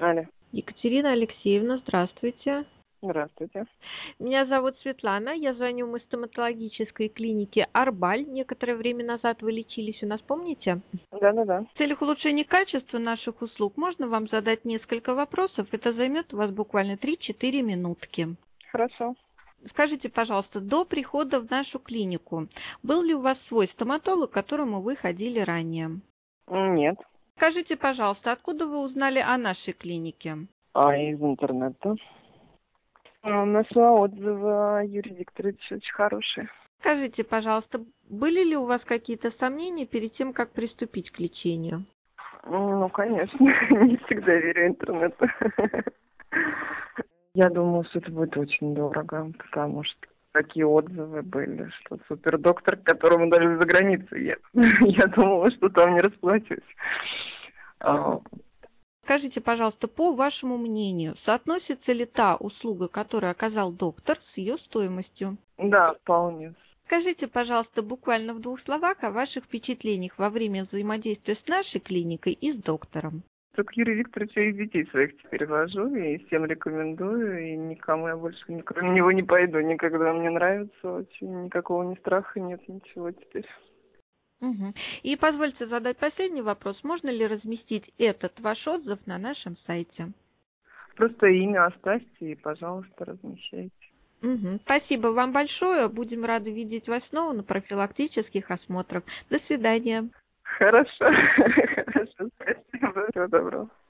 Алло, Екатерина Алексеевна, здравствуйте. здравствуйте. Меня зовут Светлана, я звоню из стоматологической клиники Арбаль. Некоторое время назад вы лечились у нас, помните? Да-да-да. В целях улучшения качества наших услуг можно вам задать несколько вопросов. Это займет у вас буквально 3-4 минутки. Хорошо. Скажите, пожалуйста, до прихода в нашу клинику был ли у вас свой стоматолог, к которому вы ходили ранее? Нет. Скажите, пожалуйста, откуда вы узнали о нашей клинике? Из интернета. Нашла отзывы о Юрии Викторовиче очень хорошие. Скажите, пожалуйста, были ли у вас какие-то сомнения перед тем, как приступить к лечению? Ну, конечно, не всегда верю интернету. Я думала, что это будет очень дорого, потому что такие отзывы были, что супердоктор, к которому даже за границу еду. Я думала, что там не расплачусь. А, Скажите, пожалуйста, по вашему мнению, соотносится ли та услуга, которую оказал доктор, с ее стоимостью? Да, вполне. Скажите, пожалуйста, буквально в 2 словах о ваших впечатлениях во время взаимодействия с нашей клиникой и с доктором. Только Юрию Викторовичу и детей своих теперь вожу, и всем рекомендую, и никому я больше кроме него не пойду никогда. Мне нравится очень, никакого ни страха нет, ничего теперь. Мгм. И позвольте задать последний вопрос. Можно ли разместить этот ваш отзыв на нашем сайте? Просто имя оставьте и, пожалуйста, размещайте. Мгм. Спасибо вам большое. Будем рады видеть вас снова на профилактических осмотрах. До свидания. Хорошо, хорошо, спасибо, всего доброго.